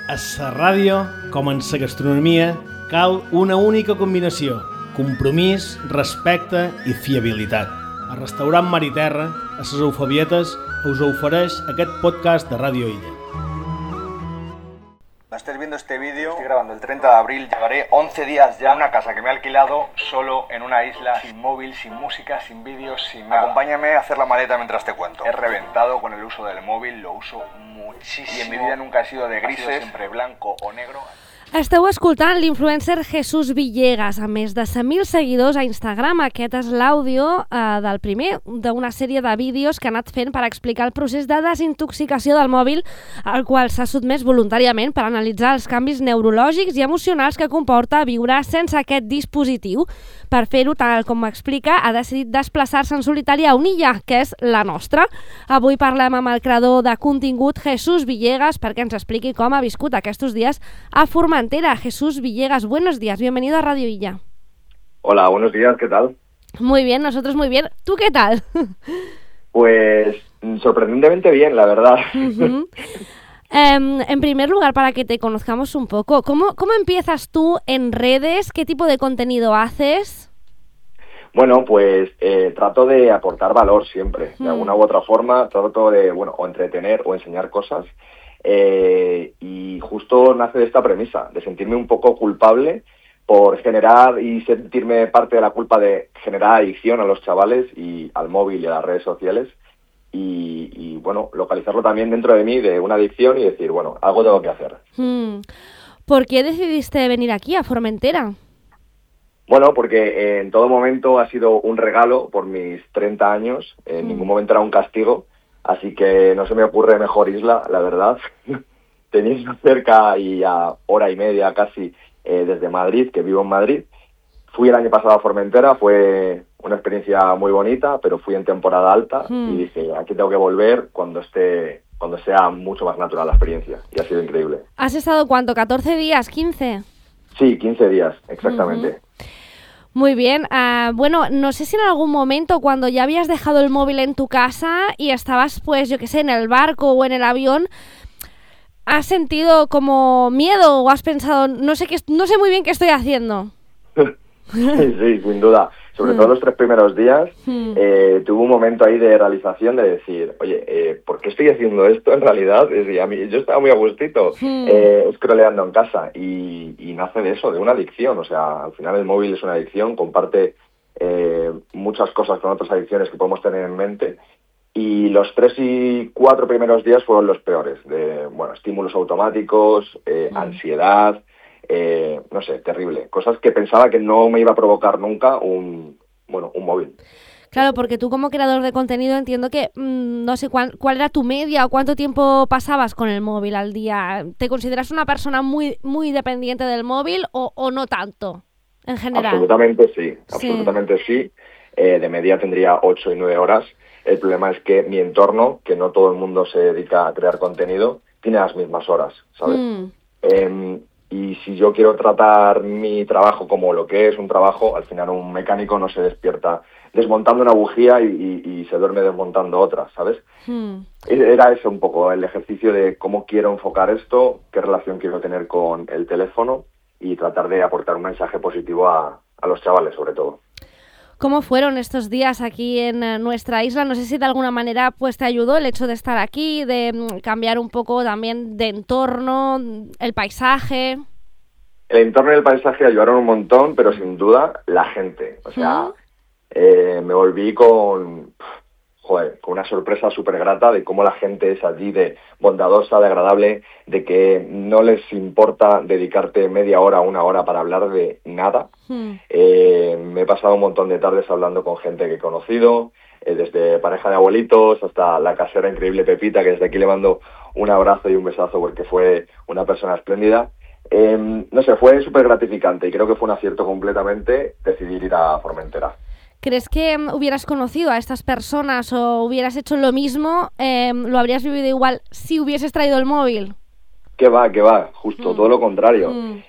A la ràdio, com en la gastronomia, cal una única combinació: compromís, respecte i fiabilitat. El restaurant Mar i Terra, a les Eufebietes, us ofereix aquest podcast de Ràdio Illa. Estés viendo este vídeo, estoy grabando el 30 de abril, llevaré 11 días ya a una casa que me he alquilado solo en una isla, sin móvil, sin música, sin vídeos, sin nada. Acompáñame a hacer la maleta mientras te cuento. He reventado con el uso del móvil, lo uso muchísimo. Y en mi vida nunca he sido de grises, siempre blanco o negro. Esteu escoltant l'influencer Jesús Villegas, amb més de 100.000 seguidors a Instagram. Aquest és l'àudio del primer d'una sèrie de vídeos que ha anat fent per explicar el procés de desintoxicació del mòbil, al qual s'ha sotmès voluntàriament per analitzar els canvis neurològics i emocionals que comporta viure sense aquest dispositiu. Per fer-ho, tal com explica, ha decidit desplaçar-se en solitari a una illa, que és la nostra. Avui parlem amb el creador de contingut Jesús Villegas perquè ens expliqui com ha viscut aquests dies a Formentera. Jesús Villegas, buenos días, bienvenido a Radio Illa. Hola, buenos días, ¿qué tal? Muy bien, nosotros muy bien. ¿Tú qué tal? Pues sorprendentemente bien, la verdad. En primer lugar, para que te conozcamos un poco, ¿cómo empiezas tú en redes? ¿Qué tipo de contenido haces? Bueno, pues trato de aportar valor siempre, de alguna u otra forma. Trato de, o entretener o enseñar cosas. Y justo nace de esta premisa, de sentirme un poco culpable por generar y sentirme parte de la culpa de generar adicción a los chavales y al móvil y a las redes sociales. Y localizarlo también dentro de mí de una adicción y decir, algo tengo que hacer. ¿Por qué decidiste venir aquí, a Formentera? Bueno, porque en todo momento ha sido un regalo por mis 30 años, en ningún momento era un castigo, así que no se me ocurre mejor isla, la verdad. Teniendo cerca y a hora y media casi desde Madrid, que vivo en Madrid. Fui el año pasado a Formentera, fue una experiencia muy bonita, pero fui en temporada alta y dije, aquí tengo que volver cuando sea mucho más natural la experiencia. Y ha sido increíble. ¿Has estado cuánto? ¿14 días? ¿15? Sí, 15 días, exactamente. Muy bien. No sé si en algún momento, cuando ya habías dejado el móvil en tu casa y estabas, en el barco o en el avión, ¿has sentido como miedo o has pensado, no sé muy bien qué estoy haciendo? Sí, sin duda. Sobre todo los 3 primeros días tuve un momento ahí de realización de decir, oye, ¿por qué estoy haciendo esto en realidad? Yo estaba muy a gustito scrolleando en casa y nace de eso, de una adicción. O sea, al final el móvil es una adicción, comparte muchas cosas con otras adicciones que podemos tener en mente. Y los 3 y 4 primeros días fueron los peores, de estímulos automáticos, ansiedad, terrible. Cosas que pensaba que no me iba a provocar nunca un móvil. Claro, porque tú como creador de contenido entiendo que no sé cuál era tu media o cuánto tiempo pasabas con el móvil al día. ¿Te consideras una persona muy, muy dependiente del móvil o no tanto, en general? Absolutamente sí. De media tendría 8 y 9 horas. El problema es que mi entorno, que no todo el mundo se dedica a crear contenido, tiene las mismas horas, ¿sabes? Y si yo quiero tratar mi trabajo como lo que es un trabajo, al final un mecánico no se despierta desmontando una bujía y se duerme desmontando otra, ¿sabes? Era eso un poco, el ejercicio de cómo quiero enfocar esto, qué relación quiero tener con el teléfono y tratar de aportar un mensaje positivo a los chavales, sobre todo. ¿Cómo fueron estos días aquí en nuestra isla? No sé si de alguna manera te ayudó el hecho de estar aquí, de cambiar un poco también de entorno, el paisaje. El entorno y el paisaje ayudaron un montón, pero sin duda la gente. O sea, me volví con una sorpresa súper grata de cómo la gente es allí de bondadosa, de agradable, de que no les importa dedicarte media hora o una hora para hablar de nada. Me he pasado un montón de tardes hablando con gente que he conocido, desde pareja de abuelitos hasta la casera increíble Pepita, que desde aquí le mando un abrazo y un besazo porque fue una persona espléndida. Fue súper gratificante y creo que fue un acierto completamente decidir ir a Formentera. ¿Crees que hubieras conocido a estas personas o hubieras hecho lo mismo, lo habrías vivido igual si hubieses traído el móvil? Que va, justo todo lo contrario.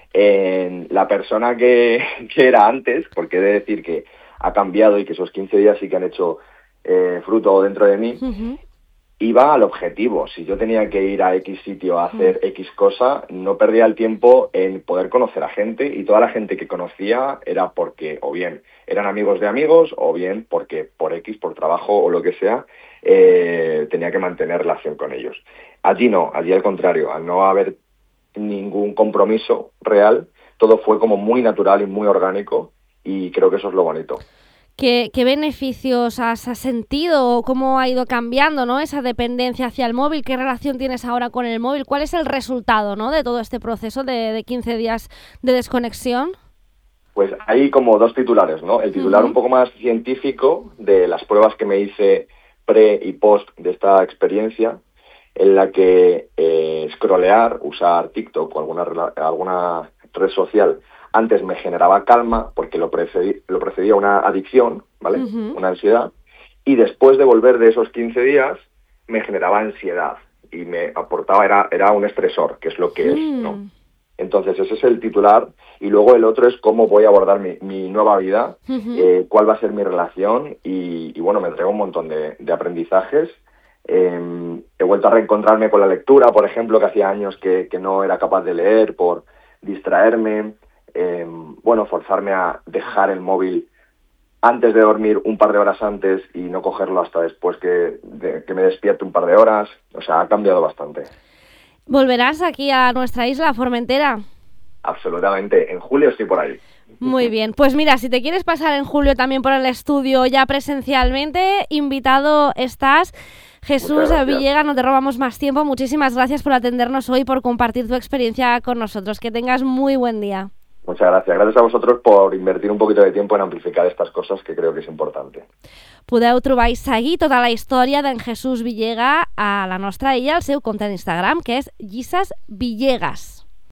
La persona que era antes, porque he de decir que ha cambiado y que esos 15 días sí que han hecho fruto dentro de mí, iba al objetivo. Si yo tenía que ir a X sitio a hacer X cosa, no perdía el tiempo en poder conocer a gente, y toda la gente que conocía era porque o bien eran amigos de amigos o bien porque por X, por trabajo o lo que sea, tenía que mantener relación con ellos. Allí no, allí al contrario, al no haber ningún compromiso real, todo fue como muy natural y muy orgánico, y creo que eso es lo bonito. ¿Qué beneficios has sentido o cómo ha ido cambiando, ¿no?, esa dependencia hacia el móvil? ¿Qué relación tienes ahora con el móvil? ¿Cuál es el resultado, ¿no?, de todo este proceso de 15 días de desconexión? Pues hay como dos titulares, ¿no? El titular un poco más científico de las pruebas que me hice pre y post de esta experiencia, en la que scrollear, usar TikTok o alguna red social antes me generaba calma porque lo precedía una adicción, ¿vale? Una ansiedad. Y después de volver de esos 15 días me generaba ansiedad y me aportaba, era un estresor, que es lo que es, ¿no? Entonces ese es el titular, y luego el otro es cómo voy a abordar mi nueva vida, cuál va a ser mi relación, y bueno, me traigo un montón de aprendizajes. He vuelto a reencontrarme con la lectura, por ejemplo, que hacía años que no era capaz de leer por distraerme. Bueno, forzarme a dejar el móvil antes de dormir un par de horas antes y no cogerlo hasta después que me despierte un par de horas. O sea, ha cambiado bastante. ¿Volverás aquí a nuestra isla, a Formentera? Absolutamente. En julio estoy por ahí. Muy bien. Pues mira, si te quieres pasar en julio también por el estudio ya presencialmente, invitado estás. Jesús Villegas, no te robamos más tiempo. Muchísimas gracias por atendernos hoy y por compartir tu experiencia con nosotros. Que tengas muy buen día. Muchas gracias. Gracias a vosotros por invertir un poquito de tiempo en amplificar estas cosas, que creo que és importante. Podeu trobar i seguir tota la història d'en Jesús Villegas a la nostra illa, al seu compte d'Instagram, que és Llises Villegas.